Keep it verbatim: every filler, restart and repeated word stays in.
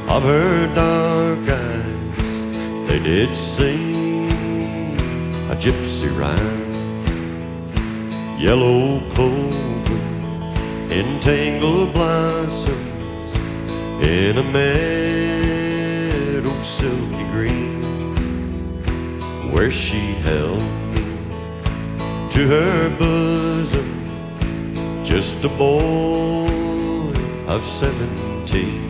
of her dark eyes, they did sing a gypsy rhyme. Yellow clover in tangled blossoms in a meadow silky green, where she held me to her bosom, just a boy of seventeen.